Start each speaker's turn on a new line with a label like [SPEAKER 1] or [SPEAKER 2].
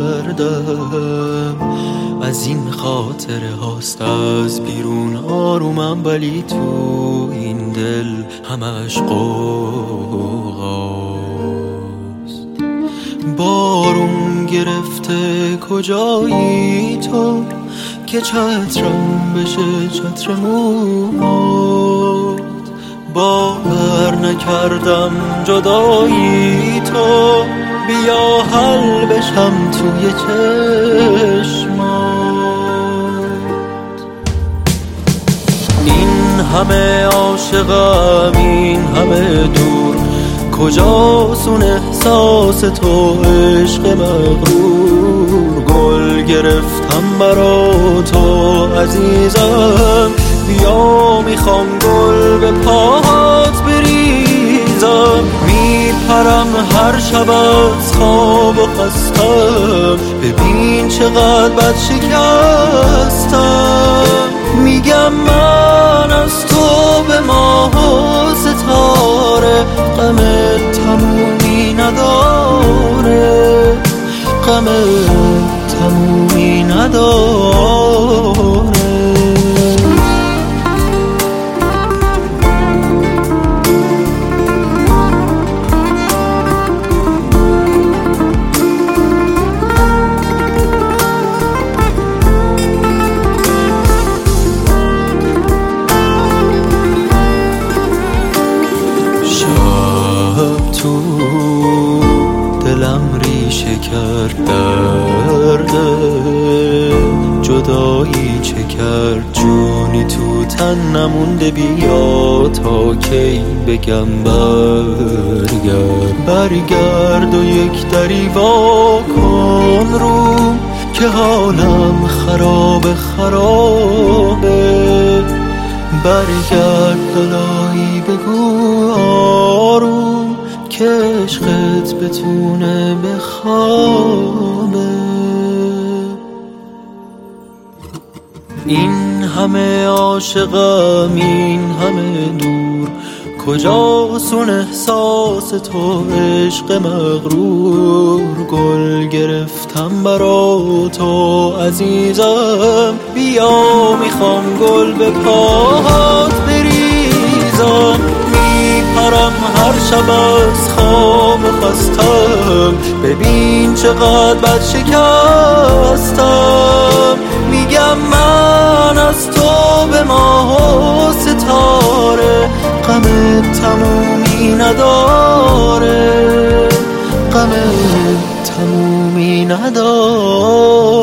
[SPEAKER 1] کردم. از این خاطره هاست از بیرون آرومم، ولی تو این دل همش قوقاست. بارون گرفته کجایی تو که چترم بشه چتر موهات؟ باور نکردم جدایی تو، بیا حل بشم توی چشمات. این همه عاشقم این همه دور، کجاست اون احساس تو عشق مغرور؟ گل گرفتم برا تو عزیزم، بیا میخوام گل به پاهات بریزم. میپرم هر شب از خواب و خستم، ببین چقدر بد شکستم. میگم من از تو به ماه و ستاره، غمت تمومی نداره، غمت تمومی نداره. تو دلم ریشه کرد درده، جدایی چه کرد جونی تو تن نمونده. بیا تا کی بگم برگرد و یک دری وا کن رو، که حالم خرابه. برگرد دلایی بگو آروم، که عشقت بتونه بخوابه. این همه عاشقم این همه دور، کجاست اون احساس تو عشق مغرور؟ گل گرفتم برا تو عزیزم، بیا میخوام گل به پاهات بریزم. میپرم هر شب از خواب و خستم، ببین چقدر بد شکستم. میگم من از تو به ماه و ستاره، غمت تمومی نداره، غمت تمومی نداره.